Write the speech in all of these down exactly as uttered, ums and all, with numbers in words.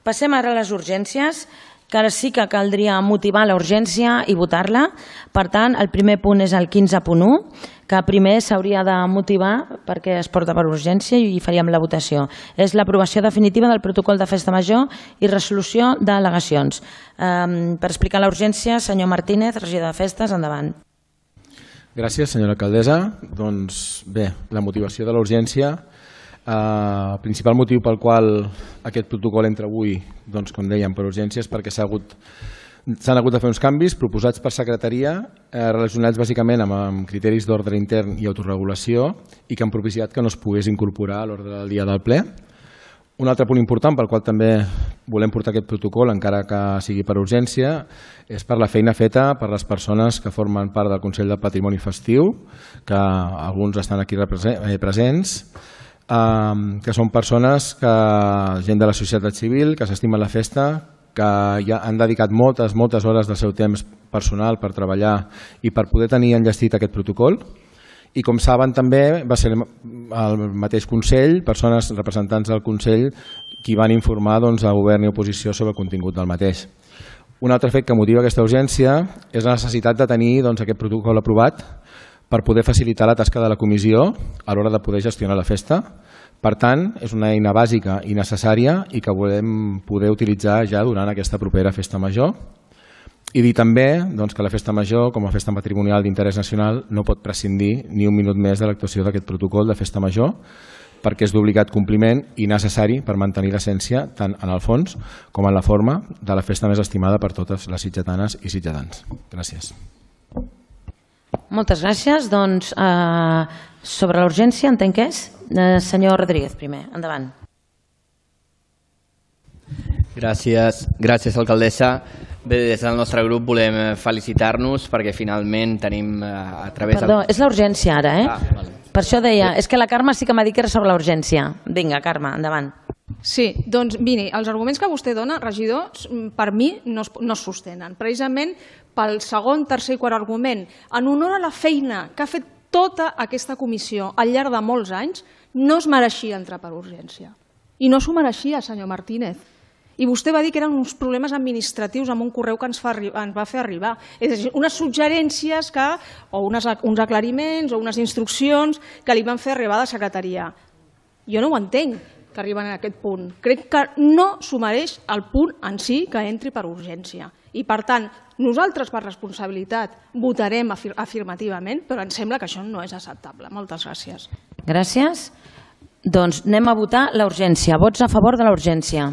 Passem ara a les urgències, que ara sí que caldria motivar la urgència i votar-la. Per tant, el primer punt és el quinze punt u, que primer s'hauria de motivar perquè es porta per urgència i faríem la votació. És l'aprovació definitiva del protocol de festa major i resolució d'al·legacions. Per explicar la urgència, senyor Martínez, regidor de festes, endavant. Gràcies, senyora alcaldessa. Doncs bé, la motivació de la urgència, el principal motiu pel qual aquest protocol entra avui, doncs, com dèiem, per urgència, és perquè s'ha hagut s'han hagut de fer uns canvis proposats per secretaria relacionats bàsicament amb criteris d'ordre intern i autoregulació i que han propiciat que no es pogués incorporar a l'ordre del dia del ple. Un altre punt important pel qual també volem portar aquest protocol, encara que sigui per urgència, és per la feina feta per les persones que formen part del Consell del Patrimoni Festiu, que alguns estan aquí presents, que són persones, que gent de la societat civil, que s'estimen la festa, que ja han dedicat moltes, moltes hores del seu temps personal per treballar i per poder tenir enllestit aquest protocol. I com saben també va ser el mateix Consell, persones representants del Consell, qui van informar a govern i oposició sobre el contingut del mateix. Un altre fet que motiva aquesta urgència és la necessitat de tenir aquest protocol aprovat per poder facilitar la tasca de la comissió a l'hora de poder gestionar la festa. Per tant, és una eina bàsica i necessària i que volem poder utilitzar ja durant aquesta propera festa major. I dir també que la festa major, com a festa patrimonial d'interès nacional, no pot prescindir ni un minut més de l'actuació d'aquest protocol de festa major, perquè és d'obligat compliment i necessari per mantenir l'essència tant en el fons com en la forma de la festa més estimada per totes les sitgetanes i sitgetans. Gràcies. Moltes gràcies. Doncs sobre l'urgència entenc que és senyor Rodríguez primer. Endavant. Gràcies, gràcies alcaldessa. Bé, des del nostre grup volem felicitar-nos perquè finalment tenim a través... Perdó, és l'urgència ara, eh? Per això deia, és que la Carme sí que m'ha dit que era sobre l'urgència. Vinga, Carme, endavant. Sí, doncs miri, els arguments que vostè dona, regidor, per mi no es sostenen. Precisament pel segon, tercer i quart argument, en honor a la feina que ha fet tota aquesta comissió al llarg de molts anys, no es mereixia entrar per urgència. I no s'ho mereixia, senyor Martínez. I vostè va dir que eren uns problemes administratius amb un correu que ens va fer arribar. És a dir, unes suggerències o uns aclariments o unes instruccions que li van fer arribar de secretaria. Jo no ho entenc, que arriben a aquest punt. Crec que no s'ho mereix el punt en si que entri per urgència. I, per tant, nosaltres, per responsabilitat, votarem afirmativament, però em sembla que això no és acceptable. Moltes gràcies. Gràcies. Doncs anem a votar la urgència. Vots a favor de la urgència.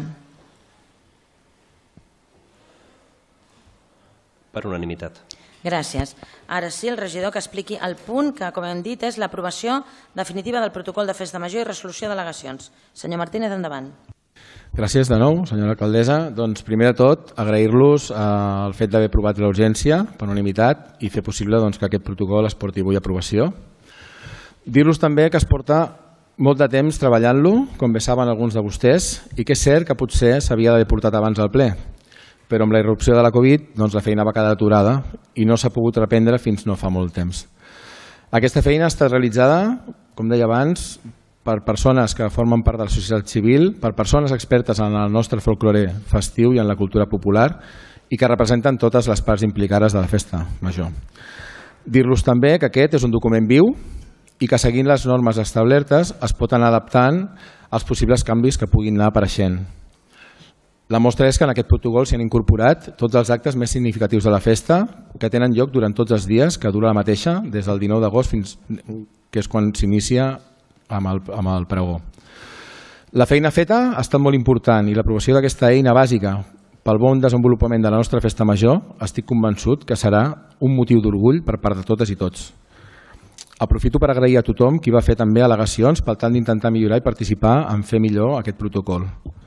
Per unanimitat. Gràcies. Ara sí, el regidor que expliqui el punt que, com hem dit, és l'aprovació definitiva del protocol de festa major i resolució d'al·legacions. Senyor Martínez, endavant. Gràcies de nou, senyora alcaldessa. Doncs, primer de tot, agrair-los el fet d'haver aprovat la urgència per unanimitat i fer possible que aquest protocol es porti avui a aprovació. Dir-los també que es porta molt de temps treballant-lo, com bé saben alguns de vostès, i que és cert que potser s'havia d'haver portat abans al ple, però amb la irrupció de la Covid la feina va quedar aturada i no s'ha pogut reprendre fins no fa molt temps. Aquesta feina ha estat realitzada, com deia abans, per persones que formen part de la societat civil, per persones expertes en el nostre folklore festiu i en la cultura popular i que representen totes les parts implicades de la festa major. Dir-los també que aquest és un document viu i que seguint les normes establertes es pot anar adaptant als possibles canvis que puguin anar apareixent. La mostra és que en aquest protocol s'hi han incorporat tots els actes més significatius de la festa que tenen lloc durant tots els dies que dura la mateixa, des del dinou d'agost fins que és quan s'inicia amb el, amb el pregó. La feina feta ha estat molt important i l'aprovació d'aquesta eina bàsica pel bon desenvolupament de la nostra festa major estic convençut que serà un motiu d'orgull per part de totes i tots. Aprofito per agrair a tothom qui va fer també al·legacions per tal d'intentar millorar i participar en fer millor aquest protocol.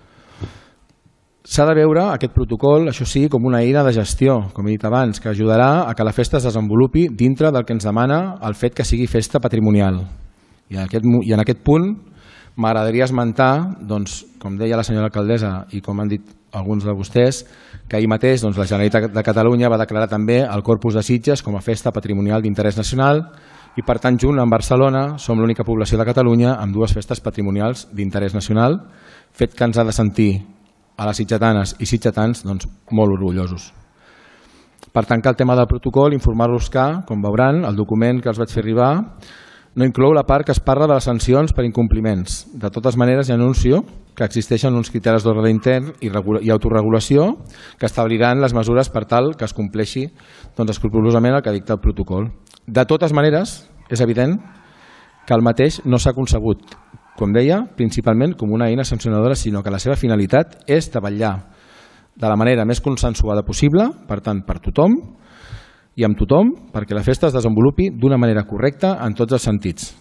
S'ha de veure aquest protocol, això sí, com una eina de gestió, com he dit abans, que ajudarà a que la festa es desenvolupi dintre del que ens demana el fet que sigui festa patrimonial. I en aquest punt m'agradaria esmentar, com deia la senyora alcaldessa i com han dit alguns de vostès, que ahir mateix la Generalitat de Catalunya va declarar també el Corpus de Sitges com a festa patrimonial d'interès nacional i per tant junt amb Barcelona som l'única població de Catalunya amb dues festes patrimonials d'interès nacional, fet que ens ha de sentir a les sitgetanes i sitgetans molt orgullosos. Per tancar el tema del protocol, informar-los que, com veuran, el document que els vaig fer arribar no inclou la part que es parla de les sancions per incompliments. De totes maneres, hi anuncio que existeixen uns criteris d'ordre intern i autorregulació que establiran les mesures per tal que es compleixi escrupolosament el que dicta el protocol. De totes maneres, és evident que el mateix no s'ha concebut, com deia, principalment com una eina sancionadora, sinó que la seva finalitat és de vetllar de la manera més consensuada possible, per tant, per tothom i amb tothom, perquè la festa es desenvolupi d'una manera correcta en tots els sentits,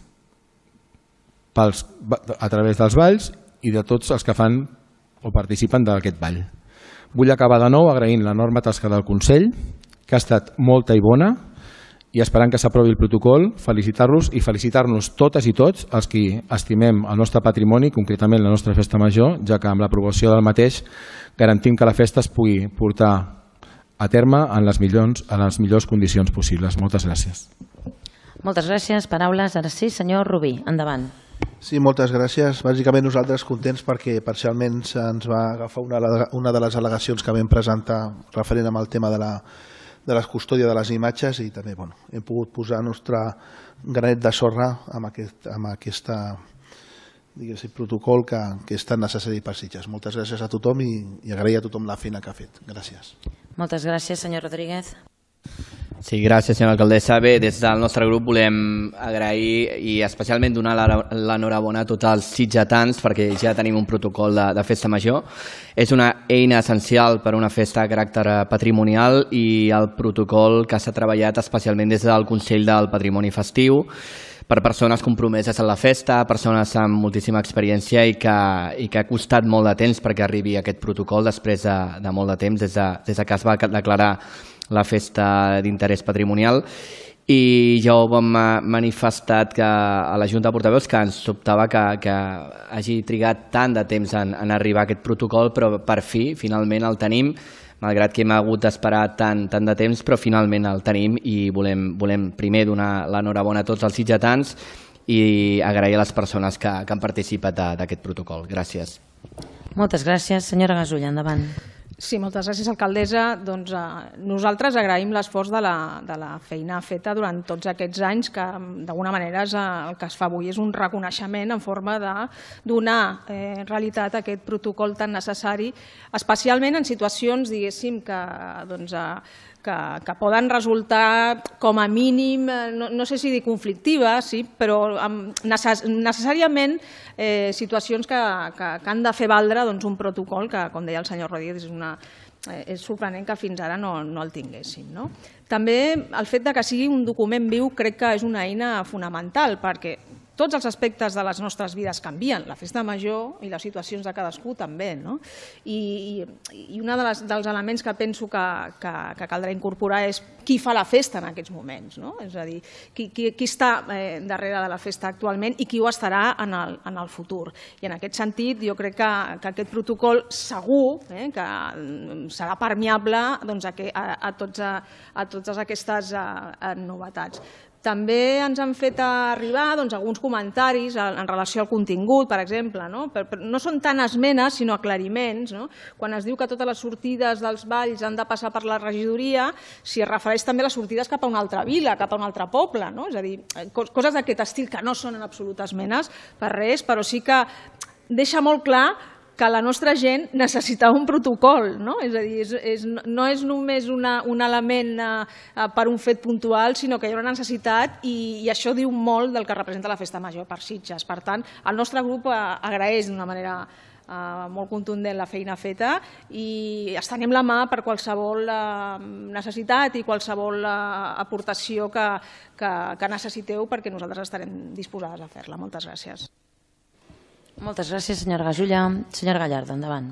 pels, a través dels balls i de tots els que fan o participen d'aquest ball. Vull acabar de nou agraint l'enorme tasca del Consell, que ha estat molta i bona, i esperant que s'aprovi el protocol, felicitar-los i felicitar-nos totes i tots els que estimem el nostre patrimoni, concretament la nostra festa major, ja que amb l'aprovació del mateix garantim que la festa es pugui portar a terme en les millors, en les millors condicions possibles. Moltes gràcies. Moltes gràcies. Paraules, ara sí, senyor Rubí, endavant. Sí, moltes gràcies. Bàsicament nosaltres contents perquè parcialment ens va agafar una, una de les al·legacions que vam presentar referent amb el tema de la de la custòdia de les imatges i també bueno, hem pogut posar el nostre granet de sorra amb aquest, amb aquesta protocol que, que és tan necessari per Sitges. Moltes gràcies a tothom i, i agrair a tothom la feina que ha fet. Gràcies. Moltes gràcies, senyor Rodríguez. Sí, gràcies, senyora alcaldessa. Bé, des del nostre grup volem agrair i especialment donar l'enhorabona a tots els sitgetans perquè ja tenim un protocol de, de festa major. És una eina essencial per a una festa de caràcter patrimonial i el protocol que s'ha treballat especialment des del Consell del Patrimoni Festiu per persones compromeses en la festa, persones amb moltíssima experiència i que, i que ha costat molt de temps perquè arribi aquest protocol després de, de molt de temps, des de, des de que es va declarar la festa d'interès patrimonial i ja ho vam manifestat que a la Junta de Portaveus que ens sobtava que, que hagi trigat tant de temps en, en arribar a aquest protocol, però per fi, finalment el tenim, malgrat que hem hagut d'esperar tant, tant de temps, però finalment el tenim i volem, volem primer donar l'enhorabona a tots els sitgetans i agrair a les persones que, que han participat d'aquest protocol. Gràcies. Moltes gràcies. Senyora Gasulla, endavant. Sí, moltes gràcies, alcaldessa. Doncs, eh, nosaltres agraïm l'esforç de, la, de la feina feta durant tots aquests anys, que d'alguna manera és, el que es fa avui és un reconeixement en forma de donar eh, realitat a aquest protocol tan necessari, especialment en situacions, diguéssim, que, doncs, eh, que, que poden resultar com a mínim, no, no sé si dir conflictives, sí, però amb, necess, necessàriament eh, situacions que, que, que han de fer valdre doncs, un protocol que, com deia el senyor Rodríguez, és, una, eh, és sorprenent que fins ara no, no el tinguéssim. No? També el fet de que sigui un document viu crec que és una eina fonamental, perquè tots els aspectes de les nostres vides canvien, la festa major i les situacions de cadascú també. No? I, i un de dels elements que penso que, que, que caldrà incorporar és qui fa la festa en aquests moments. No? És a dir, qui, qui, qui està eh, darrere de la festa actualment i qui ho estarà en el, en el futur. I en aquest sentit jo crec que, que aquest protocol segur eh, que serà permeable doncs, a, a, a, tots, a, a totes aquestes a, a novetats. També ens han fet arribar doncs, alguns comentaris en relació al contingut, per exemple. No, per, per, no són tant esmenes, sinó aclariments. No? Quan es diu que totes les sortides dels balls han de passar per la regidoria, s'hi refereix també a les sortides cap a una altra vila, cap a un altre poble. No? És a dir, coses d'aquest estil que no són en absolut esmenes per res, però sí que deixa molt clar que la nostra gent necessitava un protocol, no? És a dir, és, és, no és només una, un element eh, per un fet puntual, sinó que hi ha una necessitat i, i això diu molt del que representa la festa major per Sitges. Per tant, el nostre grup eh, agraeix d'una manera eh, molt contundent la feina feta i estenem la mà per qualsevol eh, necessitat i qualsevol eh, aportació que, que, que necessiteu perquè nosaltres estarem disposades a fer-la. Moltes gràcies. Moltes gràcies, senyora Gasulla. Senyora Gallardo, endavant.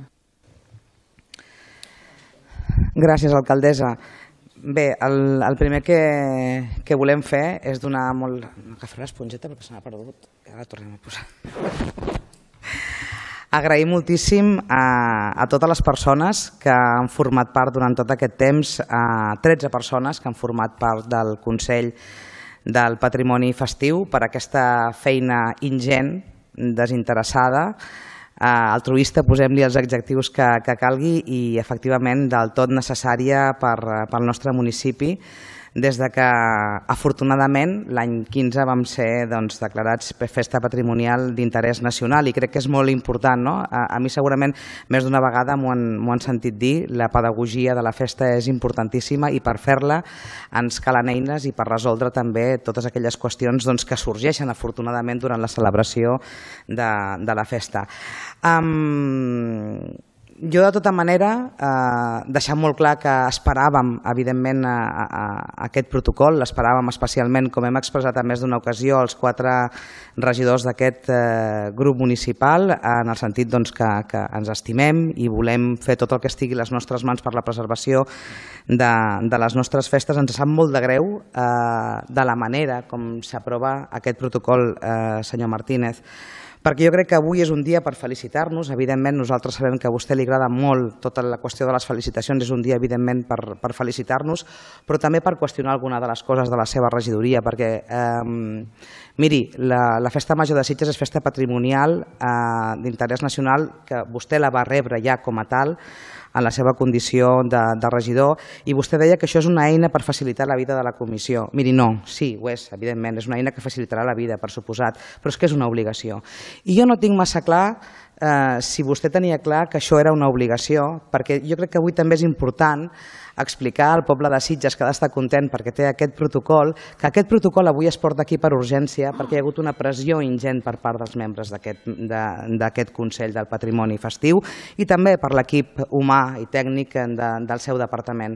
Gràcies, alcaldessa. Bé, el, el primer que, que volem fer és donar molt... Agafaré l'esponjeta perquè se m'ha perdut. Ja la tornem a posar. Agrair moltíssim a, a totes les persones que han format part durant tot aquest temps, a tretze persones que han format part del Consell del Patrimoni Festiu per aquesta feina ingent, desinteressada, altruista, posem-li els adjectius que, que calgui, i efectivament del tot necessària per, pel nostre municipi, des de que afortunadament l'any quinze vam ser doncs, declarats festa patrimonial d'interès nacional, i crec que és molt important, no? A, a mi segurament més d'una vegada m'ho han, m'ho han sentit dir, la pedagogia de la festa és importantíssima, i per fer-la ens calen eines i per resoldre també totes aquelles qüestions doncs, que sorgeixen afortunadament durant la celebració de, de la festa. Um, Jo, de tota manera, eh, deixar molt clar que esperàvem, evidentment, a, a, a aquest protocol, l'esperàvem especialment, com hem expressat en més d'una ocasió, els quatre regidors d'aquest eh, grup municipal, en el sentit doncs, que, que ens estimem i volem fer tot el que estigui a les nostres mans per la preservació de, de les nostres festes. Ens sap molt de greu eh, de la manera com s'aprova aquest protocol, eh, senyor Martínez, perquè jo crec que avui és un dia per felicitar-nos. Evidentment, nosaltres sabem que a vostè li agrada molt tota la qüestió de les felicitacions, és un dia, evidentment, per, per felicitar-nos, però també per qüestionar alguna de les coses de la seva regidoria, perquè, eh, miri, la, la Festa Major de Sitges és festa patrimonial eh, d'interès nacional, que vostè la va rebre ja com a tal, en la seva condició de, de regidor, i vostè deia que això és una eina per facilitar la vida de la comissió. Miri, no, sí, ho és, evidentment, és una eina que facilitarà la vida, per suposat, però és que és una obligació. I jo no tinc massa clar eh, si vostè tenia clar que això era una obligació, perquè jo crec que avui també és important explicar al poble de Sitges, que ha d'estar content perquè té aquest protocol, que aquest protocol avui es porta aquí per urgència perquè hi ha hagut una pressió ingent per part dels membres d'aquest Consell del Patrimoni Festiu i també per l'equip humà i tècnic de, del seu departament.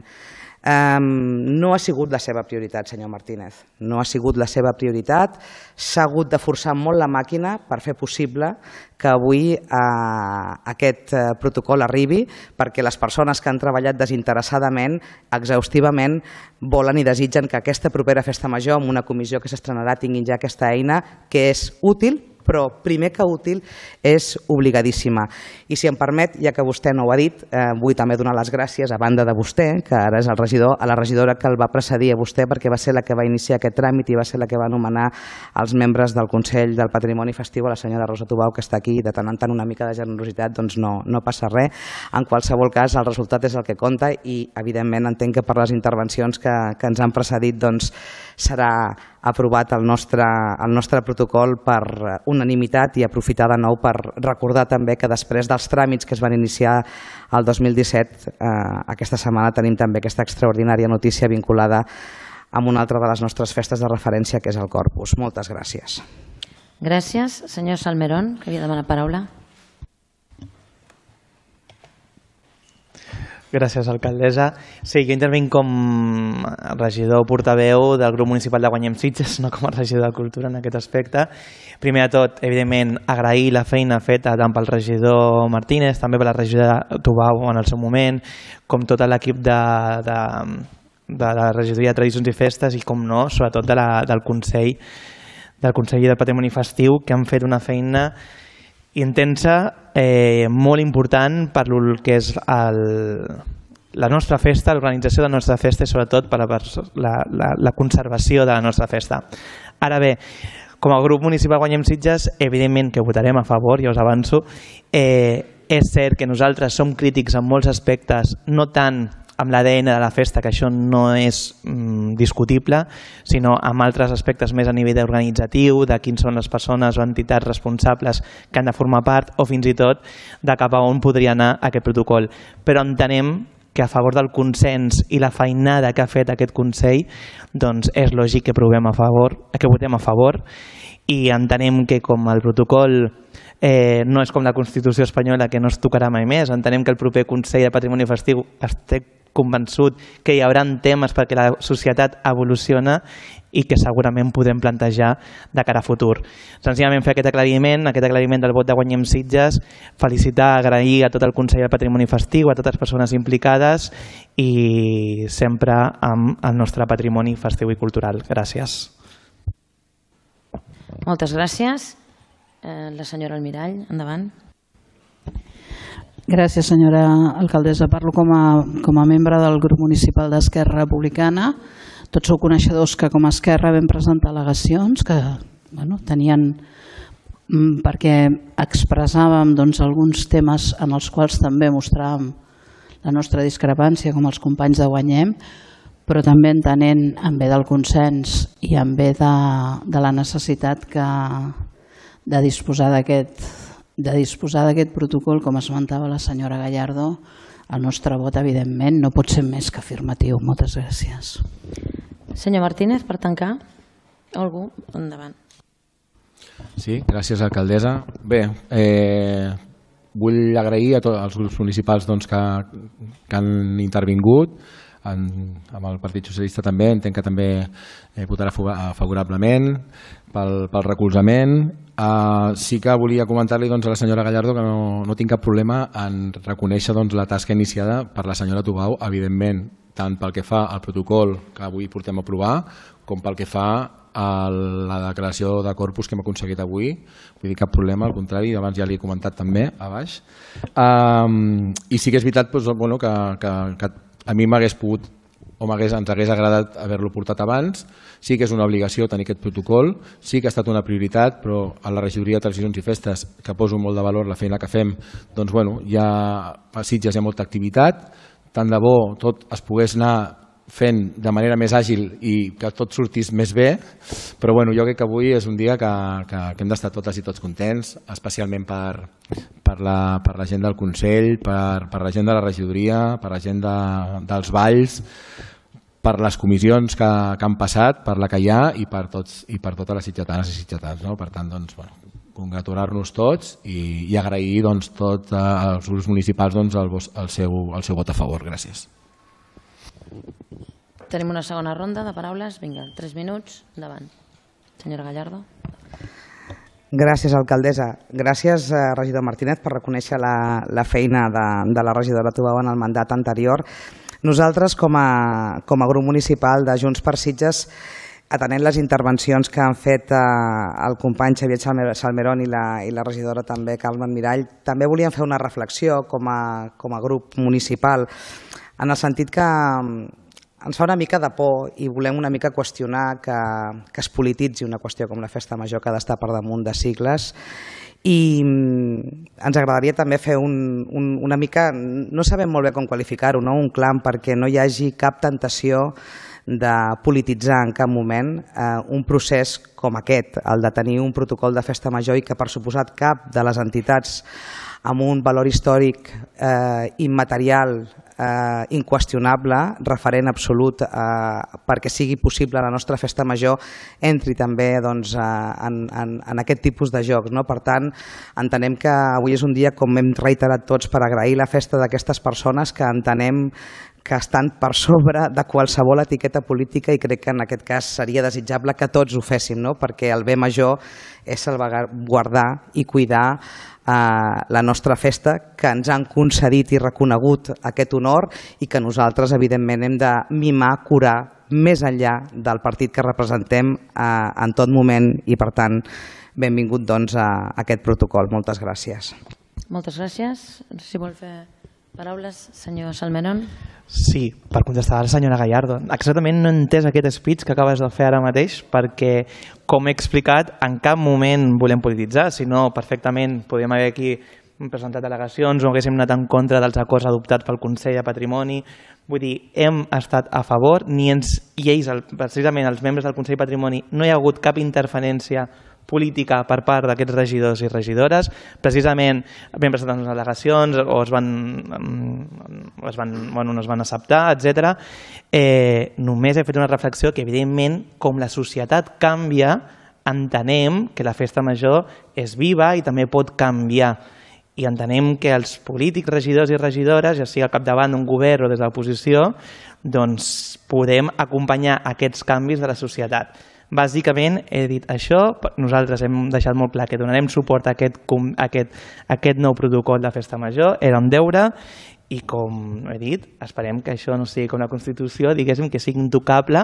Um, no ha sigut la seva prioritat, senyor Martínez, no ha sigut la seva prioritat, s'ha hagut de forçar molt la màquina per fer possible que avui uh, aquest uh, protocol arribi, perquè les persones que han treballat desinteressadament, exhaustivament, volen i desitgen que aquesta propera festa major, amb una comissió que s'estrenarà, tinguin ja aquesta eina que és útil, però primer que útil és obligadíssima. I si em permet, ja que vostè no ho ha dit, eh, vull també donar les gràcies, a banda de vostè, que ara és el regidor, a la regidora que el va precedir a vostè, perquè va ser la que va iniciar aquest tràmit i va ser la que va anomenar els membres del Consell del Patrimoni Festiu, a la senyora Rosa Tubau, que està aquí, de tant en tant una mica de generositat, doncs no, no passa res. En qualsevol cas, el resultat és el que compta i, evidentment, entenc que per les intervencions que, que ens han precedit doncs, serà aprovat el nostre, el nostre protocol per unanimitat, i aprofitar de nou per recordar també que després dels tràmits que es van iniciar el dos mil disset, eh, aquesta setmana tenim també aquesta extraordinària notícia vinculada amb una altra de les nostres festes de referència, que és el Corpus. Moltes gràcies. Gràcies. Senyor Salmerón, que havia demanat paraula. Gràcies, alcaldessa. Sí, jo intervinc com regidor portaveu del grup municipal de Guanyem Sitges, no com a regidor de Cultura en aquest aspecte. Primer de tot, evidentment, agrair la feina feta tant pel regidor Martínez, també per la regidora Tubau en el seu moment, com tot l'equip de, de, de la regidoria de Tradicions i Festes i, com no, sobretot de la, del Consell del Consell del Patrimoni Festiu, que han fet una feina intensa, eh, molt important per el que és el, la nostra festa, l'organització de la nostra festa i sobretot per la, la, la, la conservació de la nostra festa. Ara bé, com a grup municipal Guanyem Sitges, evidentment que votarem a favor, ja us avanço. Eh, és cert que nosaltres som crítics en molts aspectes, no tant amb l'A D N de la festa, que això no és mm, discutible, sinó amb altres aspectes més a nivell organitzatiu, de quins són les persones o entitats responsables que han de formar part, o fins i tot de cap a on podria anar aquest protocol. Però entenem que a favor del consens i la feinada que ha fet aquest Consell, doncs és lògic que provem a favor, que votem a favor, i entenem que com el protocol eh, no és com la Constitució espanyola, que no es tocarà mai més, entenem que el proper Consell de Patrimoni Festiu estic convençut que hi haurà temes perquè la societat evoluciona i que segurament podem plantejar de cara a futur. Senzillament fer aquest aclariment, aquest aclariment del vot de Guanyem Sitges, felicitar, agrair a tot el Consell del Patrimoni Festiu, a totes les persones implicades i sempre amb el nostre patrimoni festiu i cultural. Gràcies. Moltes gràcies. Eh, la senyora Almirall, endavant. Gràcies, senyora alcaldessa. Parlo com a, com a membre del grup municipal d'Esquerra Republicana. Tots sou coneixedors que com a Esquerra vam presentar al·legacions que bueno, tenien perquè expressàvem doncs, alguns temes en els quals també mostràvem la nostra discrepància com els companys de Guanyem, però també entenent en bé del consens i en bé de, de la necessitat que, de disposar d'aquest de disposar d'aquest protocol, com esmentava la senyora Gallardo, el nostre vot, evidentment, no pot ser més que afirmatiu. Moltes gràcies. Senyor Martínez, per tancar, algú? Endavant. Sí, gràcies, alcaldessa. Bé, eh, vull agrair a tots els grups municipals doncs, que, que han intervingut, en, amb el Partit Socialista també, entenc que també eh, votarà favorablement pel, pel recolzament. Uh, sí que volia comentar-li doncs, a la senyora Gallardo que no, no tinc cap problema en reconèixer doncs, la tasca iniciada per la senyora Tubau, evidentment, tant pel que fa al protocol que avui portem a aprovar, com pel que fa a la declaració de corpus que hem aconseguit avui. Vull dir, cap problema, al contrari, abans ja li he comentat també a baix. Um, I sí que és veritat doncs, bueno, que, que, que a mi m'hagués pogut o ens hagués agradat haver-lo portat abans. Sí que és una obligació tenir aquest protocol, sí que ha estat una prioritat, però a la regidoria de tradicions i festes, que poso molt de valor la feina que fem, doncs bueno, ja a Sitges hi ha molta activitat, tant de bo tot es pogués anar fent de manera més àgil i que tot sortís més bé, però bueno, jo crec que avui és un dia que, que, que hem d'estar totes i tots contents, especialment per, per, la, per la gent del Consell, per, per la gent de la regidoria, per la gent de, dels balls, per les comissions que, que han passat, per la que hi ha i per, tots, i per totes les sitgetanes i sitgetans. No? Per tant, doncs, bueno, congratular-nos tots i, i agrair doncs, tots els grups municipals doncs, el, el, seu, el seu vot a favor. Gràcies. Tenim una segona ronda de paraules. Vinga, tres minuts. Endavant. Senyora Gallardo. Gràcies, alcaldessa. Gràcies, regidor Martínez, per reconèixer la, la feina de, de la regidora Tubau en el mandat anterior. Nosaltres, com a, com a grup municipal de Junts per Sitges, atenent les intervencions que han fet eh, el company Xavier Salmerón i la, i la regidora també, Carmen Mirall, també volíem fer una reflexió com a, com a grup municipal, en el sentit que ens fa una mica de por i volem una mica qüestionar que, que es polititzi una qüestió com la Festa Major, que ha d'estar per damunt de sigles. I ens agradaria també fer un, un, una mica, no sabem molt bé com qualificar-ho, no? Un clam perquè no hi hagi cap tentació de polititzar en cap moment eh, un procés com aquest, el de tenir un protocol de festa major i que per suposat cap de les entitats amb un valor històric eh, immaterial eh, inqüestionable, referent absolut eh, perquè sigui possible la nostra festa major, entri també doncs, eh, en, en, en aquest tipus de jocs. No? Per tant, entenem que avui és un dia, com hem reiterat tots, per agrair la festa d'aquestes persones que entenem que estan per sobre de qualsevol etiqueta política i crec que en aquest cas seria desitjable que tots ho féssim, no? Perquè el bé major és salvaguardar i cuidar eh, la nostra festa, que ens han concedit i reconegut aquest honor i que nosaltres evidentment hem de mimar, curar més enllà del partit que representem eh, en tot moment i per tant benvingut doncs, a aquest protocol. Moltes gràcies. Moltes gràcies. Si vol fer paraules, senyor Salmerón. Sí, per contestar a la senyora Gallardo. Exactament no he entès aquest speech que acabes de fer ara mateix perquè, com he explicat, en cap moment volem polititzar, sinó perfectament podríem haver aquí presentat al·legacions o haguéssim anat en contra dels acords adoptats pel Consell de Patrimoni. Vull dir, hem estat a favor, ni ens, i ells, precisament els membres del Consell de Patrimoni, no hi ha hagut cap interferència política per part d'aquests regidors i regidores. Precisament vam presentar unes al·legacions o es van, es van, bueno, no es van acceptar, etcètera. Eh, només he fet una reflexió que, evidentment, com la societat canvia, entenem que la festa major és viva i també pot canviar. I entenem que els polítics, regidors i regidores, ja sigui al capdavant d'un govern o des de l'oposició, doncs podem acompanyar aquests canvis de la societat. Bàsicament he dit això, nosaltres hem deixat molt clar que donarem suport a aquest, a aquest, a aquest nou protocol de festa major, era un deure i com he dit, esperem que això no sigui com la Constitució, diguéssim que sigui intocable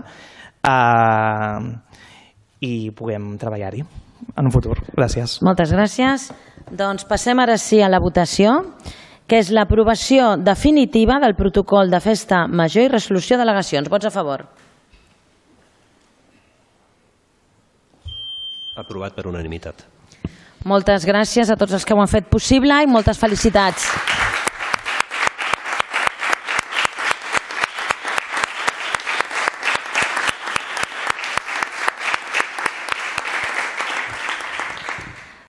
eh, i puguem treballar-hi en un futur. Gràcies. Moltes gràcies. Doncs passem ara sí a la votació, que és l'aprovació definitiva del protocol de festa major i resolució d'al·legacions. Vots a favor? Aprovat per unanimitat. Moltes gràcies a tots els que ho han fet possible i moltes felicitats.